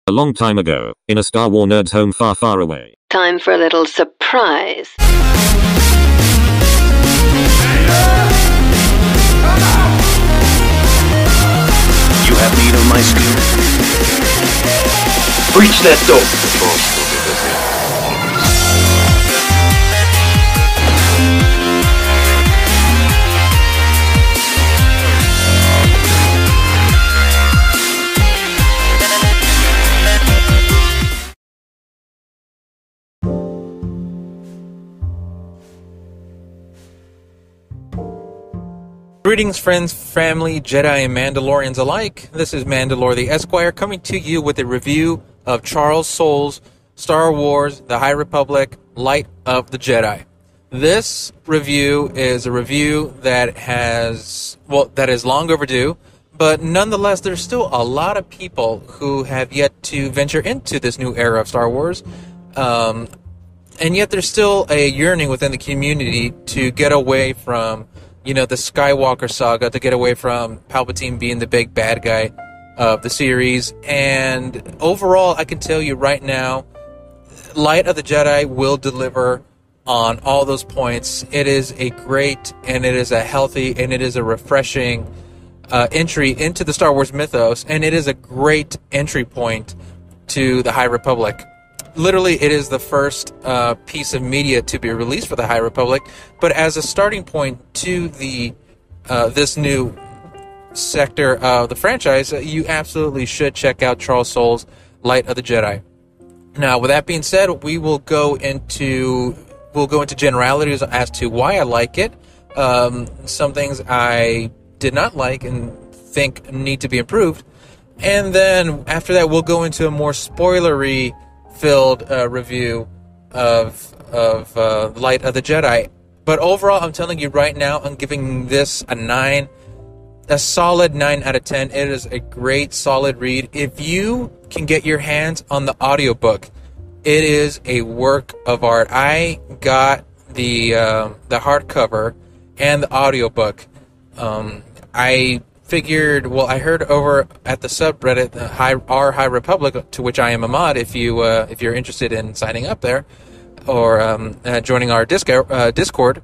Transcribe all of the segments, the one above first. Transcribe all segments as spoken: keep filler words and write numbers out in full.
A long time ago, in a Star Wars nerd's home far, far away. Time for a little surprise. You have need of my skill? Breach that door! Greetings, friends, family, Jedi, and Mandalorians alike. This is Mandalore the Esquire coming to you with a review of Charles Soule's Star Wars The High Republic Light of the Jedi. This review is a review that has, well, that is long overdue, but nonetheless, there's still a lot of people who have yet to venture into this new era of Star Wars. Um, and yet there's still a yearning within the community to get away from you know, the Skywalker saga, to get away from Palpatine being the big bad guy of the series. And overall, I can tell you right now, Light of the Jedi will deliver on all those points. It is a great, and it is a healthy, and it is a refreshing uh, entry into the Star Wars mythos, and it is a great entry point to the High Republic. Literally, it is the first uh, piece of media to be released for the High Republic, but as a starting point to the uh, this new sector of the franchise, uh, you absolutely should check out Charles Soule's Light of the Jedi. Now, with that being said, we will go into we'll go into generalities as to why I like it. Um, some things I did not like and think need to be improved, and then after that, we'll go into a more spoilery filled uh, review of of uh, Light of the Jedi. But overall, I'm telling you right now, I'm giving this a nine, a solid nine out of ten. It is a great, solid read. If you can get your hands on the audiobook, it is a work of art. I got the uh, the hardcover and the audiobook. Um, I figured, well, I heard over at the subreddit, the High, Our High Republic, to which I am a mod, if, you, uh, if you're interested in signing up there, or um, uh, joining our disco, uh, Discord,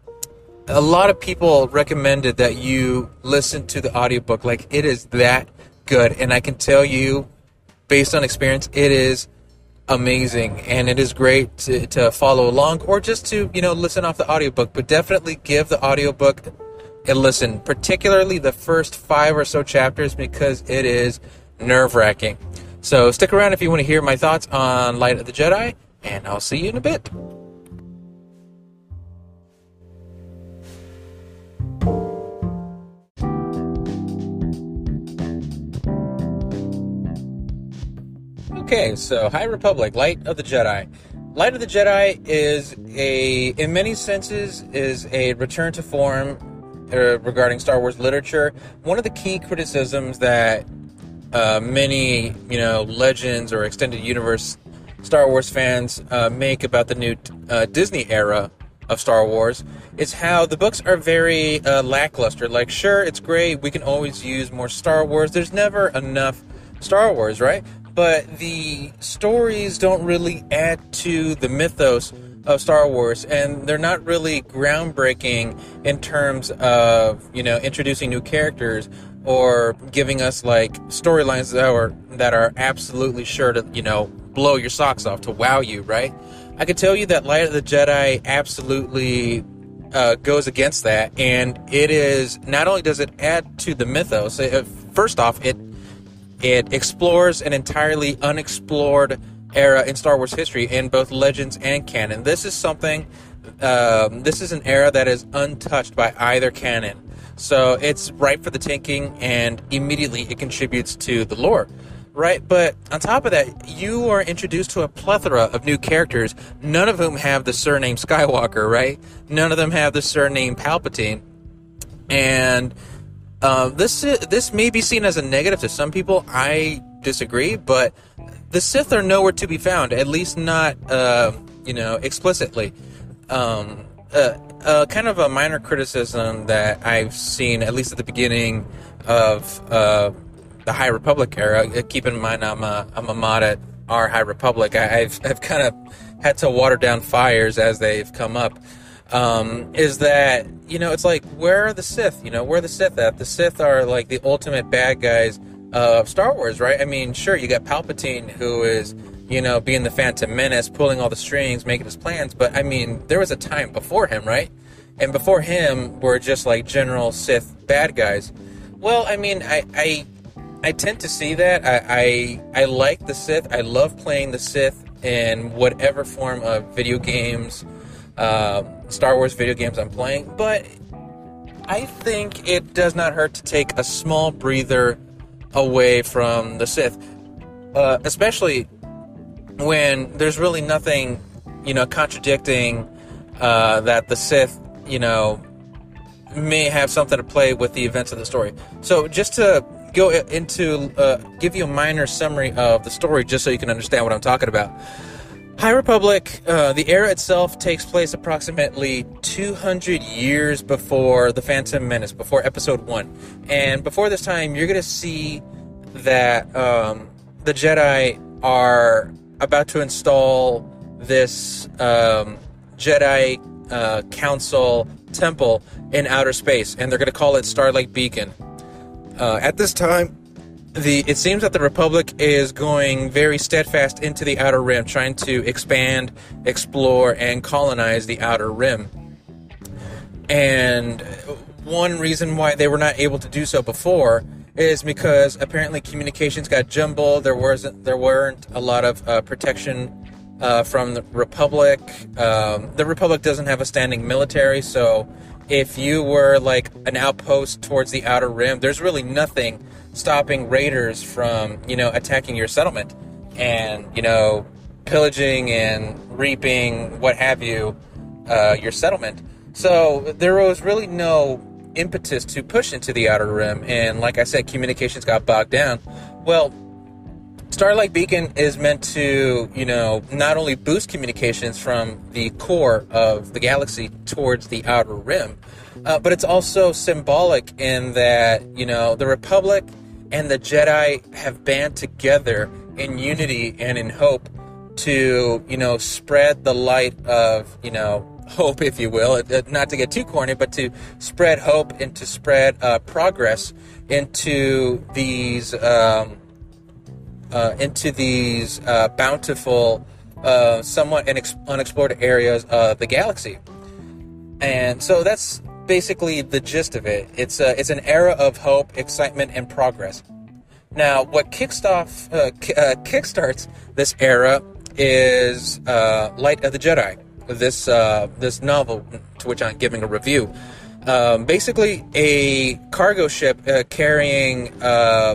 a lot of people recommended that you listen to the audiobook. Like, it is that good, and I can tell you, based on experience, it is amazing, and it is great to, to follow along, or just to, you know, listen off the audiobook, but definitely give the audiobook and listen, particularly the first five or so chapters, because it is nerve-wracking. So stick around if you want to hear my thoughts on Light of the Jedi, and I'll see you in a bit. Okay, so High Republic, Light of the Jedi. Light of the Jedi is a, in many senses, is a return to form Uh, regarding Star Wars literature. One of the key criticisms that uh, many, you know, legends or extended universe Star Wars fans uh, make about the new uh, Disney era of Star Wars is how the books are very uh, lackluster. Like, sure, it's great, we can always use more Star Wars. There's never enough Star Wars, right? But the stories don't really add to the mythos of Star Wars, and they're not really groundbreaking in terms of, you know, introducing new characters or giving us like storylines that are that are absolutely sure to, you know, blow your socks off, to wow you, right? I can tell you that Light of the Jedi absolutely uh, goes against that, and it is, not only does it add to the mythos, it, first off, it it explores an entirely unexplored era in Star Wars history in both Legends and canon. This is something, um, this is an era that is untouched by either canon. So it's ripe for the taking, and immediately it contributes to the lore, right? But on top of that, you are introduced to a plethora of new characters, none of whom have the surname Skywalker, right? None of them have the surname Palpatine. And uh, this this may be seen as a negative to some people. I disagree, but the Sith are nowhere to be found, at least not, uh, you know, explicitly. Um, uh, uh, kind of a minor criticism that I've seen, at least at the beginning of uh, the High Republic era. Uh, Keep in mind, I'm a I'm a mod at our High Republic. I, I've I've kind of had to water down fires as they've come up. Um, is that, you know, it's like, where are the Sith? You know, where are the Sith at? The Sith are like the ultimate bad guys of Star Wars, right? I mean, sure, you got Palpatine, who is, you know, being the Phantom Menace, pulling all the strings, making his plans, but I mean, there was a time before him, right? And before him were just like general Sith bad guys. Well, I mean, I I, I tend to see that. I, I I like the Sith. I love playing the Sith in whatever form of video games, uh, Star Wars video games I'm playing, but I think it does not hurt to take a small breather away from the Sith, uh, especially when there's really nothing, you know, contradicting uh, that the Sith, you know, may have something to play with the events of the story. So just to go into, uh, give you a minor summary of the story, just so you can understand what I'm talking about. High Republic, uh, the era itself takes place approximately two hundred years before The Phantom Menace, before Episode one. And before this time, you're going to see that um, the Jedi are about to install this um, Jedi uh, Council temple in outer space, and they're going to call it Starlight Beacon. Uh, at this time, The, it seems that the Republic is going very steadfast into the Outer Rim, trying to expand, explore, and colonize the Outer Rim. And one reason why they were not able to do so before is because apparently communications got jumbled. There wasn't, there weren't a lot of uh, protection uh, from the Republic. Um, the Republic doesn't have a standing military, so if you were like an outpost towards the Outer Rim, there's really nothing stopping raiders from, you know, attacking your settlement and, you know, pillaging and reaping, what have you, uh, your settlement. So there was really no impetus to push into the Outer Rim, and like I said, communications got bogged down. Well, Starlight Beacon is meant to, you know, not only boost communications from the core of the galaxy towards the Outer Rim, uh, but it's also symbolic in that, you know, the Republic and the Jedi have band together in unity and in hope to, you know, spread the light of, you know, hope, if you will, not to get too corny, but to spread hope and to spread uh, progress into these um, uh, into these uh, bountiful, uh, somewhat inex- unexplored areas of the galaxy. And so that's basically the gist of it. It's a, it's an era of hope, excitement, and progress. Now, what kicks off, uh, k- uh, kickstarts this era is uh, Light of the Jedi, this uh, this novel to which I'm giving a review. Um, basically, a cargo ship uh, carrying uh,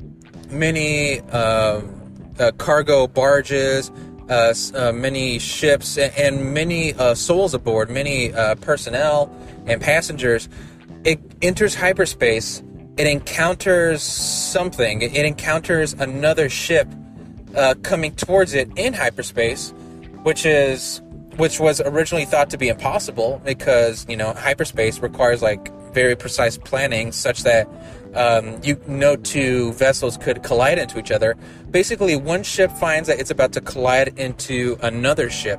many uh, uh, cargo barges, uh, uh, many ships, and, and many uh, souls aboard, many uh, personnel and passengers. It enters hyperspace. It encounters something. It encounters another ship uh, coming towards it in hyperspace, which is which was originally thought to be impossible because, you know, hyperspace requires like very precise planning such that um, you no two vessels could collide into each other. Basically, one ship finds that it's about to collide into another ship.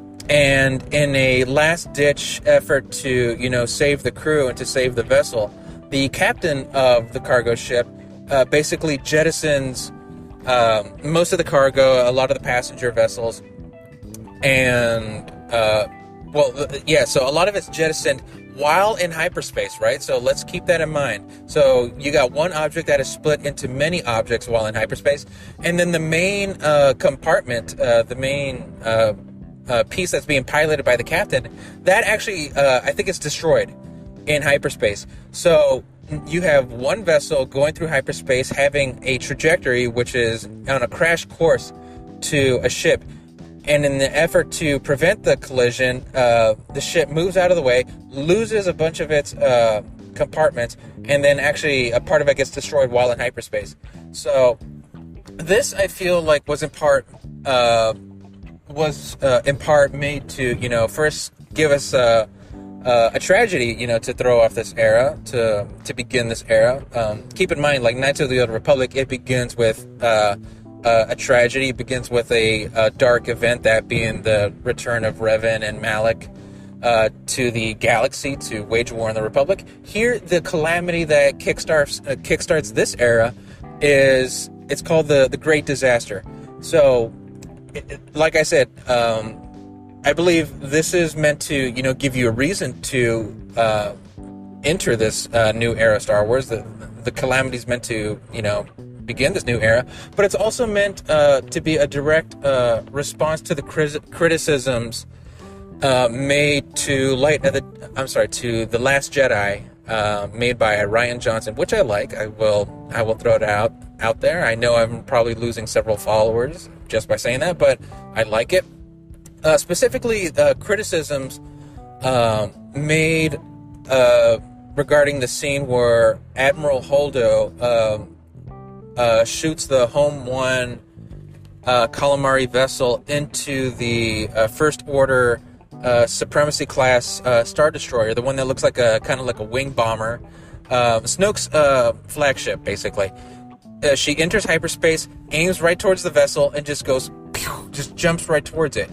And in a last-ditch effort to, you know, save the crew and to save the vessel, the captain of the cargo ship uh, basically jettisons um, most of the cargo, a lot of the passenger vessels, and, uh, well, yeah, so a lot of it's jettisoned while in hyperspace, right? So let's keep that in mind. So you got one object that is split into many objects while in hyperspace, and then the main uh, compartment, uh, the main uh, uh, piece that's being piloted by the captain, that actually, uh, I think it's destroyed in hyperspace. So you have one vessel going through hyperspace having a trajectory which is on a crash course to a ship. And in the effort to prevent the collision, uh, the ship moves out of the way, loses a bunch of its uh, compartments, and then actually a part of it gets destroyed while in hyperspace. So this, I feel like, was in part uh, was uh, in part made to, you know, first give us a, uh, a tragedy, you know, to throw off this era, to to begin this era. Um, keep in mind, like Knights of the Old Republic, it begins with uh, uh, a tragedy. It begins with a, a dark event, that being the return of Revan and Malak uh, to the galaxy to wage war on the Republic. Here, the calamity that kickstarts uh, kickstarts this era is it's called the the Great Disaster. So, it, like I said. Um, I believe this is meant to, you know, give you a reason to uh, enter this uh, new era of Star Wars. The the calamity is meant to, you know, begin this new era, but it's also meant uh, to be a direct uh, response to the crit- criticisms uh, made to Light of the. I'm sorry, to The Last Jedi, uh, made by Rian Johnson, which I like. I will I will throw it out out there. I know I'm probably losing several followers just by saying that, but I like it. Uh, specifically, uh, criticisms uh, made uh, regarding the scene where Admiral Holdo uh, uh, shoots the Home One uh, Calamari vessel into the uh, First Order uh, Supremacy class uh, Star Destroyer, the one that looks like a kind of like a wing bomber, uh, Snoke's uh, flagship, basically. Uh, she enters hyperspace, aims right towards the vessel, and just goes, pew, just jumps right towards it.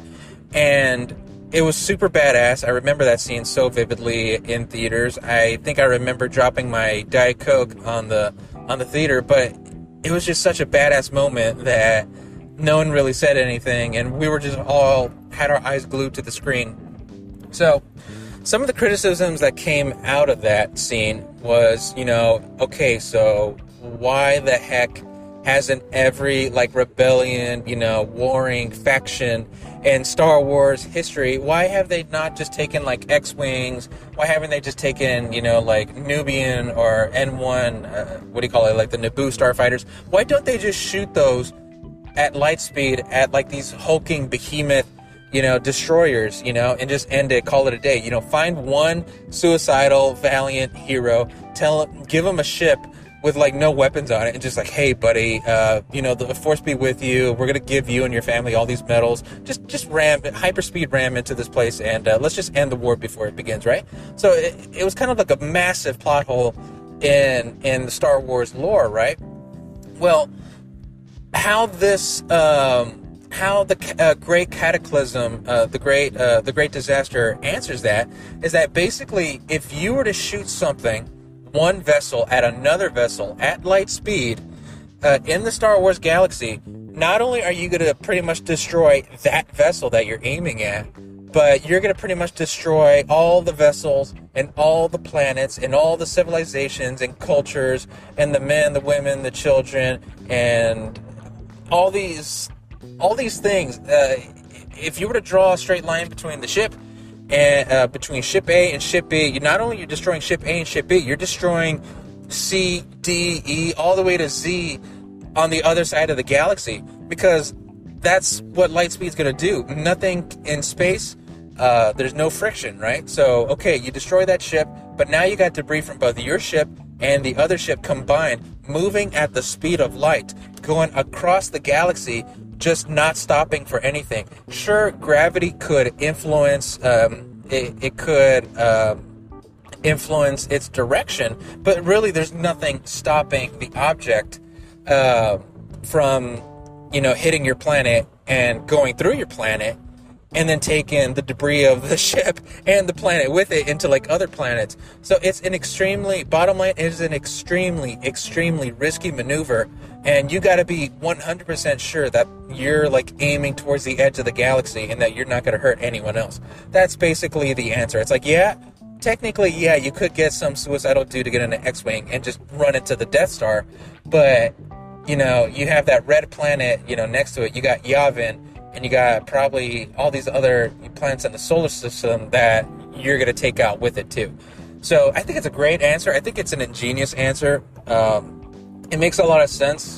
And it was super badass. I remember that scene so vividly in theaters. I think I remember dropping my Diet Coke on the on the theater, but it was just such a badass moment that no one really said anything, and we were just all had our eyes glued to the screen. So, some of the criticisms that came out of that scene was, you know, okay, so why the heck hasn't every, like, rebellion, you know, warring faction in Star Wars history, why have they not just taken, like, X-Wings? Why haven't they just taken, you know, like, Nubian or N one, uh, what do you call it, like the Naboo starfighters? Why don't they just shoot those at light speed at, like, these hulking behemoth, you know, destroyers, you know, and just end it, call it a day? You know, find one suicidal, valiant hero, tell give them a ship with, like, no weapons on it, and just like, hey, buddy, uh, you know, the Force be with you. We're gonna give you and your family all these medals. Just, just ram, hyperspeed ram into this place, and uh, let's just end the war before it begins, right? So it, it was kind of like a massive plot hole in in the Star Wars lore, right? Well, how this, um, how the uh, Great Cataclysm, uh, the Great, uh, the Great Disaster answers that is that basically, if you were to shoot something, one vessel at another vessel at light speed uh, in the Star Wars galaxy, not only are you going to pretty much destroy that vessel that you're aiming at, but you're going to pretty much destroy all the vessels and all the planets and all the civilizations and cultures and the men, the women, the children, and all these all these things. Uh, if you were to draw a straight line between the ship and uh, between ship A and ship B, you not only you're destroying ship A and ship B, you're destroying C, D, E, all the way to Z on the other side of the galaxy, because that's what light speed's going to do. Nothing in space, uh, there's no friction, right? So, okay, you destroy that ship, but now you got debris from both your ship and the other ship combined, moving at the speed of light, going across the galaxy, just not stopping for anything. Sure, gravity could influence, um, it, it could uh, influence its direction, but really there's nothing stopping the object uh, from, you know, hitting your planet and going through your planet, and then taking the debris of the ship and the planet with it into, like, other planets. So it's an extremely, bottom line, it is an extremely, extremely risky maneuver, and you got to be one hundred percent sure that you're, like, aiming towards the edge of the galaxy and that you're not going to hurt anyone else. That's basically the answer. It's like, yeah, technically, yeah, you could get some suicidal dude to get in an X-Wing and just run into the Death Star, but, you know, you have that red planet, you know, next to it. You got Yavin, and you got probably all these other planets in the solar system that you're going to take out with it too. So I think it's a great answer. I think it's an ingenious answer. Um, it makes a lot of sense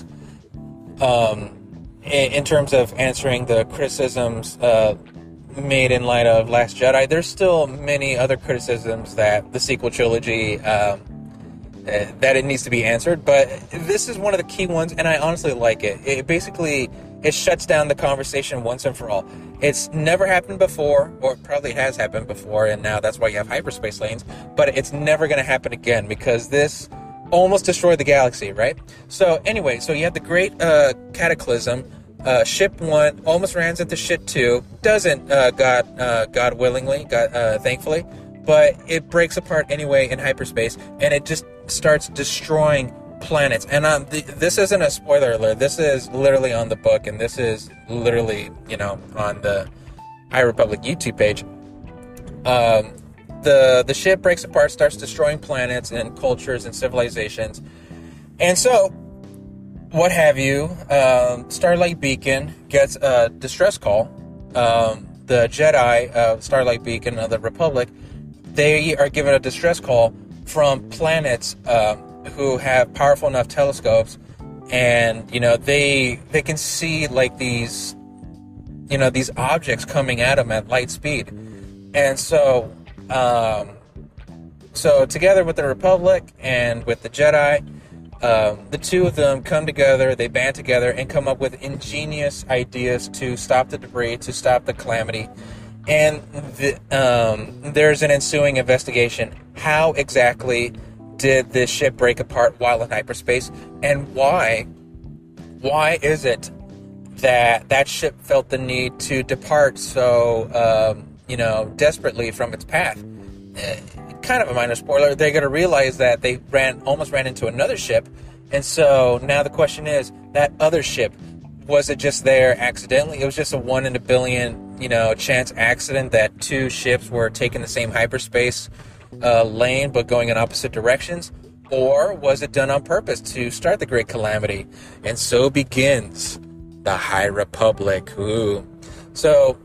um, in, in terms of answering the criticisms uh, made in light of Last Jedi. There's still many other criticisms that the sequel trilogy, um, uh, that it needs to be answered, but this is one of the key ones, and I honestly like it. It basically it shuts down the conversation once and for all. It's never happened before, or it probably has happened before, and now that's why you have hyperspace lanes, but it's never going to happen again because this almost destroyed the galaxy, right? So anyway, so you have the great uh, cataclysm. Uh, ship one almost runs into ship two. Doesn't, uh, God, uh, God willingly, God, uh, thankfully, but it breaks apart anyway in hyperspace, and it just starts destroying planets. And um, th- this isn't a spoiler alert. This is literally on the book, and this is literally, you know, on the High Republic YouTube page. Um, the the ship breaks apart, starts destroying planets and cultures and civilizations, and so what have you? Um, Starlight Beacon gets a distress call. Um, the Jedi, uh, Starlight Beacon of the Republic, they are given a distress call from planets uh, who have powerful enough telescopes, and you know they they can see like these, you know, these objects coming at them at light speed, and so um, so together with the Republic and with the Jedi. Um, the two of them come together, they band together and come up with ingenious ideas to stop the debris, to stop the calamity. And the, um, there's an ensuing investigation. How exactly did this ship break apart while in hyperspace? And why, why is it that that ship felt the need to depart so, um, you know, desperately from its path? Uh, kind of a minor spoiler, they're going to realize that they ran almost ran into another ship, and so now the question is, that other ship, was it just there accidentally? It was just a one in a billion, you know, chance accident that two ships were taking the same hyperspace uh, lane but going in opposite directions, or was it done on purpose to start the Great Calamity? And so begins the High Republic. Ooh. So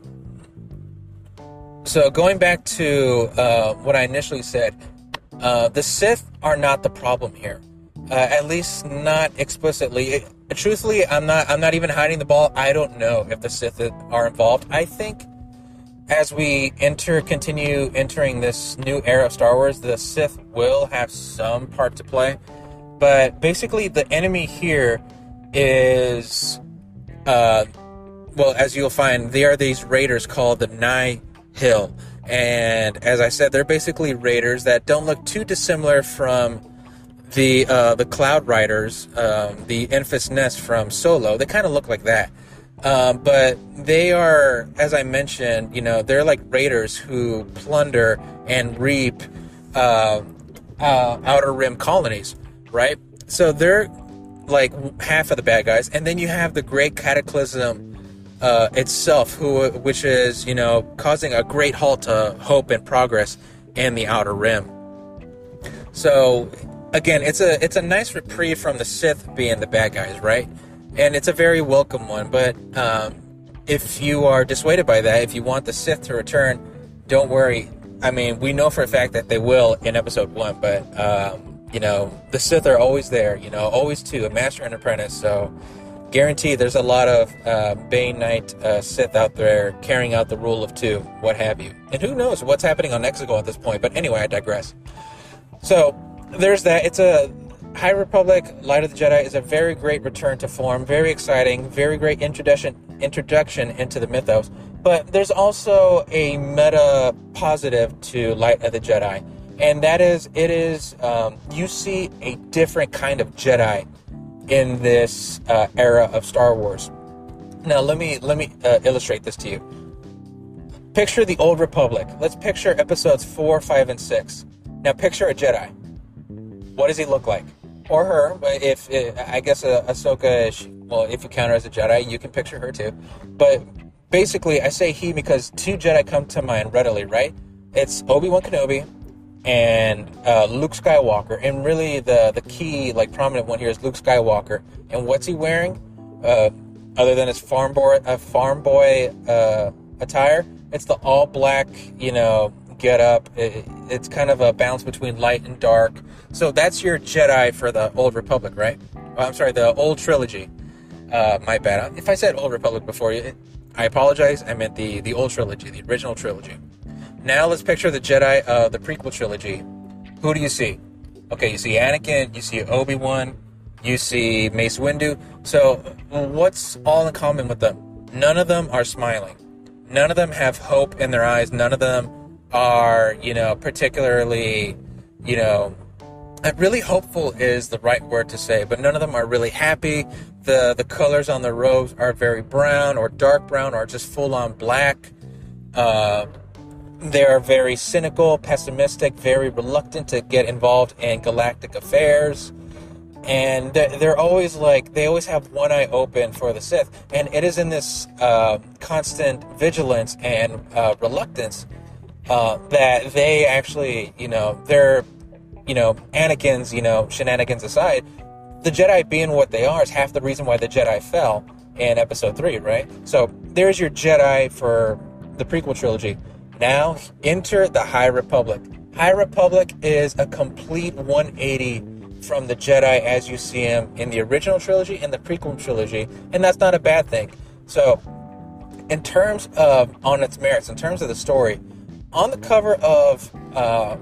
So going back to uh, what I initially said, uh, the Sith are not the problem here, uh, at least not explicitly. It, truthfully, I'm not. I'm not even hiding the ball. I don't know if the Sith are involved. I think as we enter, continue entering this new era of Star Wars, the Sith will have some part to play. But basically, the enemy here is, uh, well, as you'll find, they are these raiders called the Nihil. And as I said, they're basically raiders that don't look too dissimilar from the uh, the Cloud Riders, um, the Enfys Nest from Solo. They kind of look like that. Um, but they are, as I mentioned, you know, they're like raiders who plunder and reap uh, uh, Outer Rim colonies, right? So they're like half of the bad guys. And then you have the Great Cataclysm Uh, itself, who, which is, you know, causing a great halt to hope and progress in the Outer Rim. So, again, it's a it's a nice reprieve from the Sith being the bad guys, right? And it's a very welcome one. But um, if you are dissuaded by that, if you want the Sith to return, don't worry. I mean, we know for a fact that they will in Episode One, but um, you know, the Sith are always there. You know, always two, a master and apprentice. So. Guaranteed there's a lot of uh, Bane Knight uh, Sith out there carrying out the rule of two, what have you. And who knows what's happening on Exegol at this point, but anyway, I digress. So, there's that. It's a High Republic, Light of the Jedi is a very great return to form, very exciting, very great introduction introduction into the mythos. But there's also a meta positive to Light of the Jedi, and that is, it is, um, you see a different kind of Jedi in this uh, era of Star Wars. Now, let me let me uh, illustrate this to you. Picture the Old Republic. Let's picture episodes four, five, and six. Now, picture a Jedi. What does he look like? Or her? If, if I guess uh, Ahsoka, is, well, if you count her as a Jedi, you can picture her too. But basically, I say he because two Jedi come to mind readily, right? It's Obi-Wan Kenobi and uh, Luke Skywalker, and really the the key, like prominent one here, is Luke Skywalker. And what's he wearing? Uh, other than his farm boy, uh, farm boy uh, attire, it's the all black, you know, get up. It, it's kind of a balance between light and dark. So that's your Jedi for the Old Republic, right? Oh, I'm sorry, the old trilogy. Uh, my bad. If I said Old Republic before, it, I apologize. I meant the the old trilogy, the original trilogy. Now let's picture the Jedi of the prequel trilogy. Who do you see? Okay, you see Anakin, you see Obi-Wan, You see Mace Windu. So what's all in common with them? None of them are smiling. None of them have hope in their eyes. None of them are, you know, particularly, you know, really hopeful is the right word to say, but none of them are really happy. The the colors on their robes are very brown or dark brown or just full-on black. Uh, they're very cynical, pessimistic, very reluctant to get involved in galactic affairs. And they're, they're always like, they always have one eye open for the Sith. And it is in this uh, constant vigilance and uh, reluctance uh, that they actually, you know, they're, you know, Anakin's, you know, shenanigans aside, the Jedi being what they are is half the reason why the Jedi fell in Episode three, right? So there's your Jedi for the prequel trilogy. Now enter the High Republic. High Republic is a complete one eighty from the Jedi as you see him in the original trilogy and the prequel trilogy, and that's not a bad thing. So in terms of, on its merits, in terms of the story, on the cover of uh,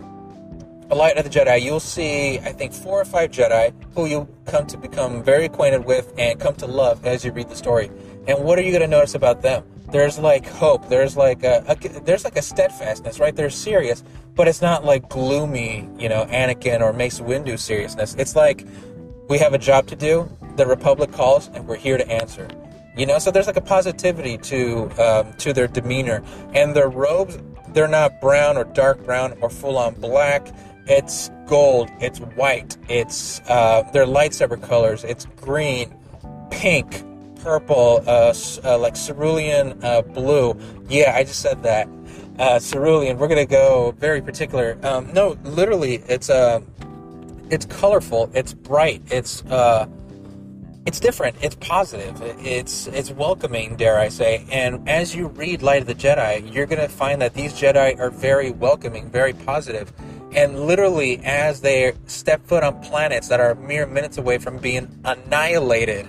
A Light of the Jedi, you'll see, I think, four or five Jedi who you'll come to become very acquainted with and come to love as you read the story. And what are you going to notice about them? There's like hope. There's like a, a there's like a steadfastness, right? They're serious, but it's not like gloomy, you know, Anakin or Mace Windu seriousness. It's like, we have a job to do. The Republic calls, and we're here to answer. You know, so there's like a positivity to um, to their demeanor, and their robes. They're not brown or dark brown or full on black. It's gold. It's white. It's uh, their lightsaber colors. It's green, pink, purple, uh, uh, like cerulean uh, blue. Yeah, I just said that. Uh, cerulean. We're gonna go very particular. Um, no, literally, it's uh, it's colorful. It's bright. It's uh, it's different. It's positive. It's it's welcoming, dare I say. And as you read Light of the Jedi, you're gonna find that these Jedi are very welcoming, very positive. And literally, as they step foot on planets that are mere minutes away from being annihilated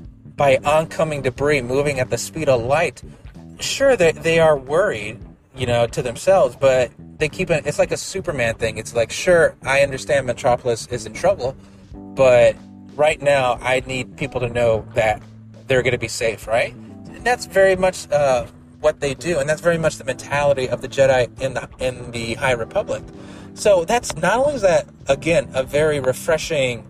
by oncoming debris moving at the speed of light, sure, they, they are worried, you know, to themselves, but they keep it, it's like a Superman thing. It's like, sure, I understand Metropolis is in trouble, but right now I need people to know that they're going to be safe, right? And that's very much uh, what they do, and that's very much the mentality of the Jedi in the in the High Republic. So that's not only is that, again, a very refreshing,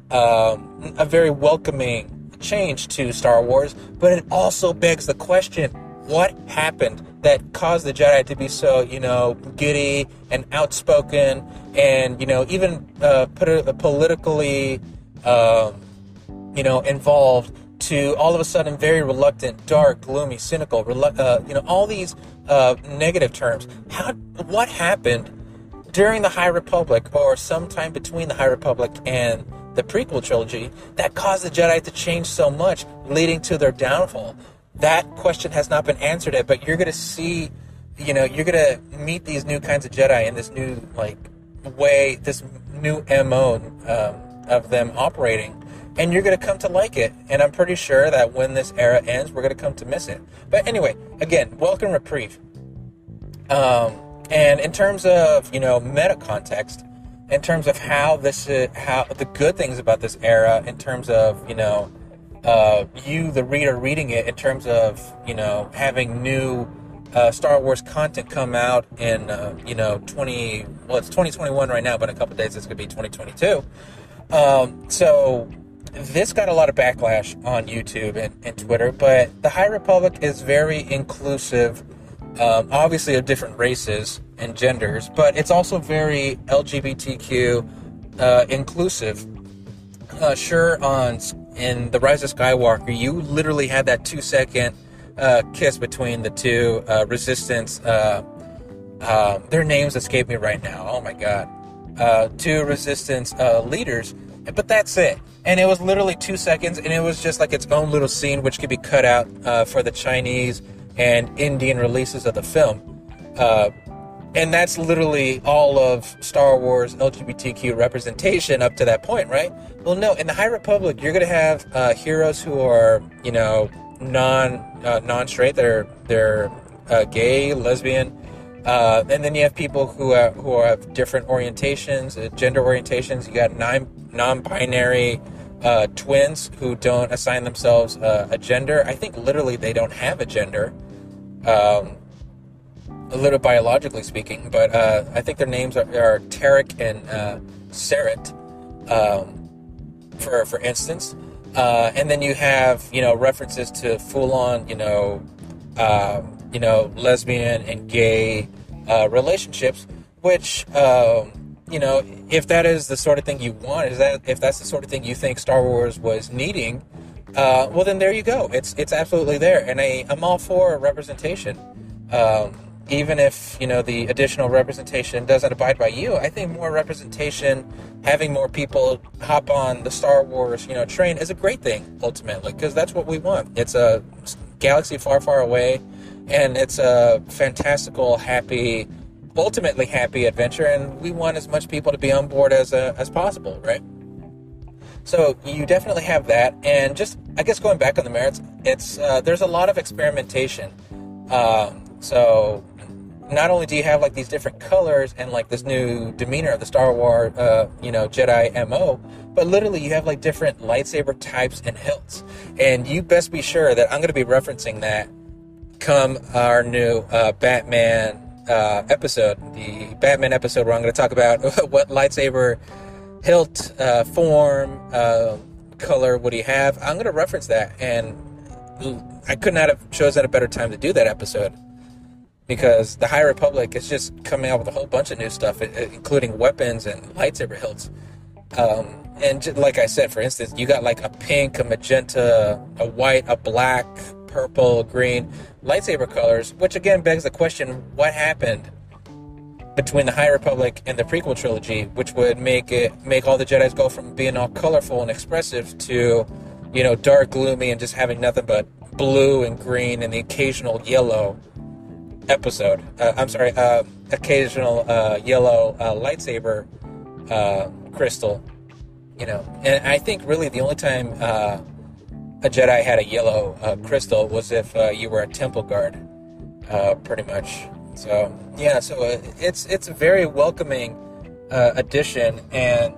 um, a very welcoming change to Star Wars, but it also begs the question, what happened that caused the Jedi to be so, you know, giddy and outspoken and, you know, even uh, put a, a politically, um, you know, involved to all of a sudden very reluctant, dark, gloomy, cynical, relu- uh, you know, all these uh, negative terms. How? What happened during the High Republic or sometime between the High Republic and the prequel trilogy that caused the Jedi to change so much, leading to their downfall? That question has not been answered yet, but you're going to see, you know, you're going to meet these new kinds of Jedi in this new, like, way, this new M O um, of them operating, and you're going to come to like it. And I'm pretty sure that when this era ends, we're going to come to miss it. But anyway, again, welcome Reprieve. Um, and in terms of, you know, meta context, in terms of how this, is, how the good things about this era, in terms of, you know, uh, you, the reader, reading it, in terms of, you know, having new uh, Star Wars content come out in, uh, you know, twenty, well, it's twenty twenty-one right now, but in a couple of days it's going to be twenty twenty-two. Um, so this got a lot of backlash on YouTube and, and Twitter, but the High Republic is very inclusive, um, obviously of different races and genders, but it's also very L G B T Q uh, inclusive. Uh, sure, on in The Rise of Skywalker, you literally had that two-second uh, kiss between the two uh, Resistance. Uh, uh, their names escape me right now. Oh my God, uh, two Resistance uh, leaders, but that's it. And it was literally two seconds, and it was just like its own little scene, which could be cut out uh, for the Chinese and Indian releases of the film. Uh, And that's literally all of Star Wars L G B T Q representation up to that point, right? Well, no, in the High Republic, you're going to have uh, heroes who are, you know, non uh, non-straight. They're they're uh, gay, lesbian, uh, and then you have people who are, who have different orientations, uh, gender orientations. You got non non-binary uh, twins who don't assign themselves uh, a gender. I think literally they don't have a gender, um, a little biologically speaking, but uh, I think their names are, are Tarek and uh, Saret, um, for for instance. Uh, and then you have, you know, references to full-on, you know, uh, you know, lesbian and gay uh, relationships, which, um, you know, if that is the sort of thing you want, is that if that's the sort of thing you think Star Wars was needing, uh, well, then there you go. It's it's absolutely there, and I, I'm all for representation. Um, even if, you know, the additional representation doesn't abide by you, I think more representation, having more people hop on the Star Wars, you know, train is a great thing, ultimately, because that's what we want. It's a galaxy far, far away, and it's a fantastical, happy, ultimately happy adventure, and we want as much people to be on board as uh, as possible, right? So you definitely have that, and just, I guess, going back on the merits, it's uh, there's a lot of experimentation. Um, so not only do you have like these different colors and like this new demeanor of the Star Wars, uh, you know, Jedi M O, but literally you have like different lightsaber types and hilts, and you best be sure that I'm going to be referencing that come our new uh, Batman uh, episode, the Batman episode where I'm going to talk about what lightsaber hilt, uh, form, uh, color would he have. I'm going to reference that, and I could not have chosen a better time to do that episode, because the High Republic is just coming out with a whole bunch of new stuff, including weapons and lightsaber hilts. Um, and just, like I said, for instance, you got like a pink, a magenta, a white, a black, purple, green lightsaber colors, which again begs the question, what happened between the High Republic and the prequel trilogy, which would make it make all the Jedis go from being all colorful and expressive to, you know, dark, gloomy, and just having nothing but blue and green and the occasional yellow episode. Uh, I'm sorry, uh, occasional uh, yellow uh, lightsaber uh, crystal. You know, and I think really the only time uh, a Jedi had a yellow uh, crystal was if uh, you were a temple guard, uh, pretty much. So yeah, so uh, it's it's a very welcoming uh, addition, and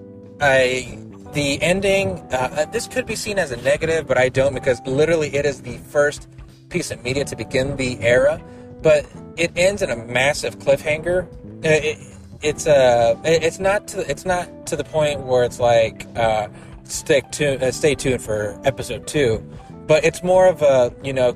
I the ending. Uh, this could be seen as a negative, but I don't, because literally it is the first piece of media to begin the era. But it ends in a massive cliffhanger. It, it, it's uh, it's not to it's not to the point where it's like uh, stick to uh, stay tuned for episode two, but it's more of a, you know,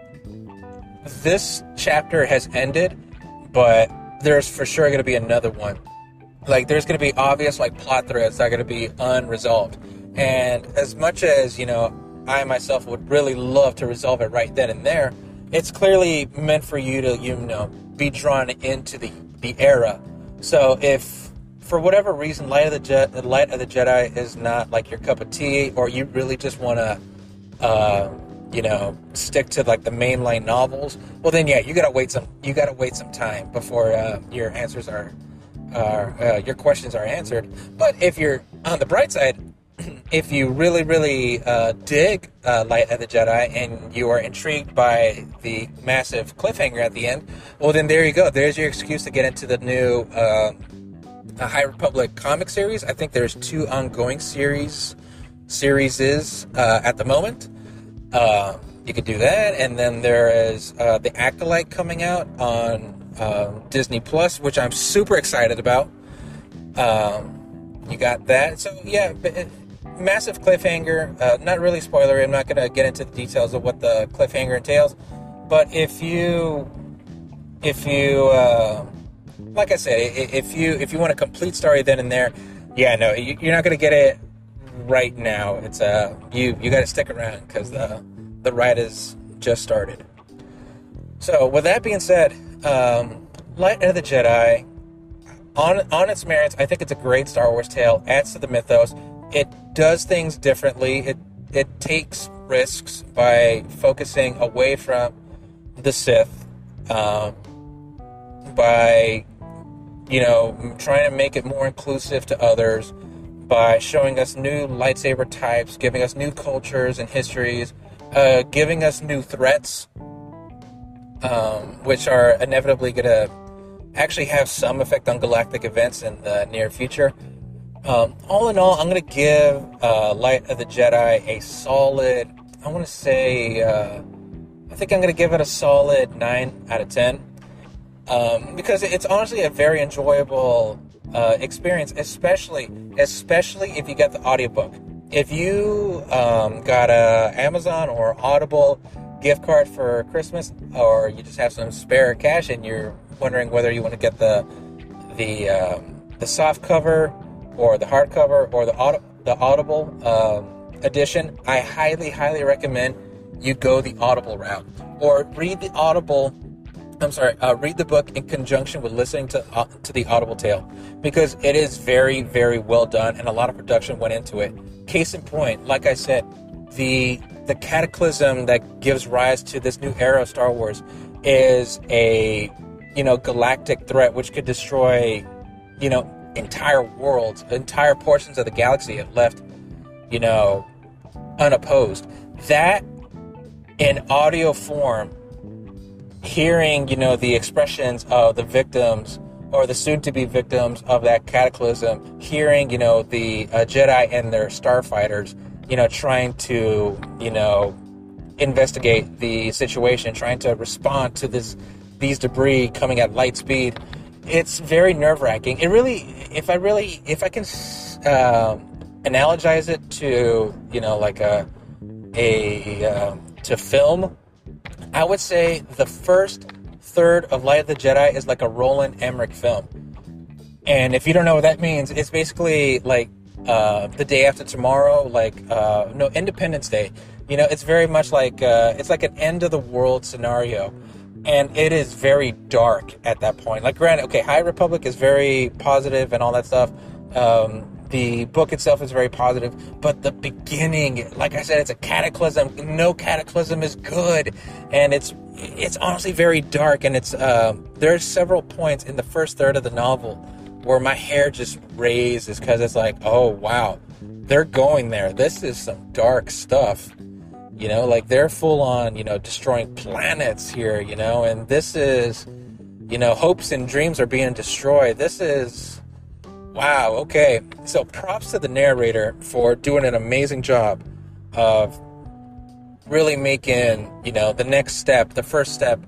this chapter has ended, but there's for sure going to be another one. Like, there's going to be obvious like plot threads that are going to be unresolved, and as much as, you know, I myself would really love to resolve it right then and there, it's clearly meant for you to, you know, be drawn into the, the era. So if, for whatever reason, Light of the Je- Light of the Jedi is not like your cup of tea, or you really just want to, uh, you know, stick to like the mainline novels, well then yeah, you gotta wait some, you gotta wait some time before uh, your answers are, are uh, your questions are answered. But if you're on the bright side, if you really, really uh, dig uh, Light of the Jedi and you are intrigued by the massive cliffhanger at the end, well, then there you go. There's your excuse to get into the new uh, High Republic comic series. I think there's two ongoing series series is uh, at the moment. Uh, you could do that, and then there is uh, the Acolyte coming out on uh, Disney Plus, which I'm super excited about. Um, you got that, so yeah. But it, massive cliffhanger, uh, not really spoiler. I'm not going to get into the details of what the cliffhanger entails, but if you, if you, uh, like I said, if you if you want a complete story then and there, yeah, no, you're not going to get it right now. It's uh, you you got to stick around, because the the ride has just started. So with that being said, um, Light of the Jedi, on on its merits, I think it's a great Star Wars tale. Adds to the mythos. It does things differently. It it takes risks by focusing away from the Sith, um, by, you know, trying to make it more inclusive to others, by showing us new lightsaber types, giving us new cultures and histories, uh, giving us new threats, um, which are inevitably going to actually have some effect on galactic events in the near future. Um, all in all, I'm going to give uh, Light of the Jedi a solid, I want to say, uh, I think I'm going to give it a solid nine out of ten. Um, because it's honestly a very enjoyable uh, experience, especially especially if you get the audiobook. If you um, got a Amazon or Audible gift card for Christmas, or you just have some spare cash and you're wondering whether you want to get the the um, the soft cover or the hardcover or the aud- the Audible um, edition, I highly highly recommend you go the Audible route, or read the Audible. I'm sorry, uh, read the book in conjunction with listening to uh, to the Audible tale, because it is very, very well done and a lot of production went into it. Case in point, like I said, the the cataclysm that gives rise to this new era of Star Wars is a, you know, galactic threat which could destroy, you know, entire worlds, entire portions of the galaxy if left, you know, unopposed. That in audio form, hearing, you know, the expressions of the victims or the soon-to-be victims of that cataclysm, hearing, you know, the uh, Jedi and their starfighters, you know, trying to, you know, investigate the situation, trying to respond to this, these debris coming at light speed. It's very nerve-wracking. It really, if I really, if I can uh, analogize it to, you know, like a, a uh, to film, I would say the first third of Light of the Jedi is like a Roland Emmerich film. And if you don't know what that means, it's basically like uh, the day after tomorrow, like, uh, no, Independence Day. You know, it's very much like, uh, it's like an end of the world scenario. And it is very dark at that point. Like, granted, okay, High Republic is very positive and all that stuff. Um, the book itself is very positive, but the beginning, like I said, it's a cataclysm. No cataclysm is good, and it's it's honestly very dark. And it's uh, there's several points in the first third of the novel where my hair just raises because it's like, oh wow, they're going there. This is some dark stuff, you know. Like, they're full on, you know, destroying planets here, you know, and this is, you know, hopes and dreams are being destroyed. This is. Wow, okay. So props to the narrator for doing an amazing job of really making, you know, the next step, the first step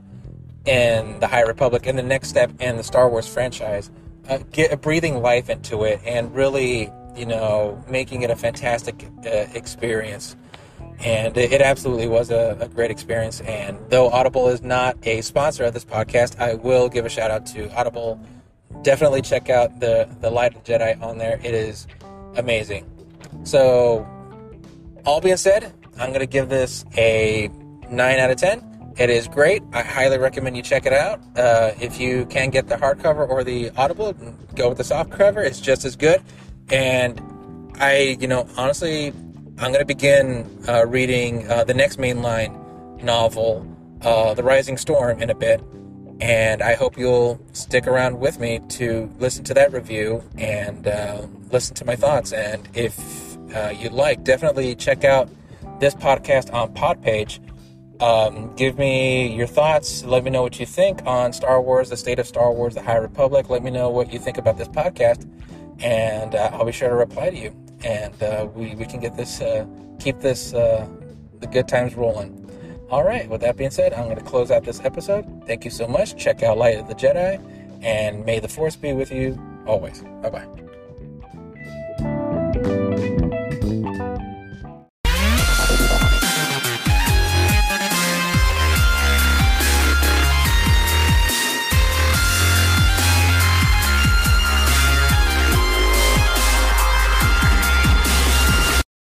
in the High Republic and the next step in the Star Wars franchise, uh, get breathing life into it and really, you know, making it a fantastic uh, experience. And it, it absolutely was a, a great experience. And though Audible is not a sponsor of this podcast, I will give a shout out to Audible. Definitely check out the, the Light of the Jedi on there. It is amazing. So, all being said, I'm going to give this a nine out of ten. It is great. I highly recommend you check it out. Uh, if you can get the hardcover or the Audible, go with the soft cover. It's just as good. And I, you know, honestly, I'm going to begin uh, reading uh, the next mainline novel, uh, The Rising Storm, in a bit. And I hope you'll stick around with me to listen to that review and uh, listen to my thoughts. And if uh, you'd like, definitely check out this podcast on Podpage. Um, give me your thoughts. Let me know what you think on Star Wars, the state of Star Wars, the High Republic. Let me know what you think about this podcast. And uh, I'll be sure to reply to you. And uh, we, we can get this, uh, keep this, uh, the good times rolling. All right, with that being said, I'm going to close out this episode. Thank you so much. Check out Light of the Jedi, and may the Force be with you always. Bye-bye.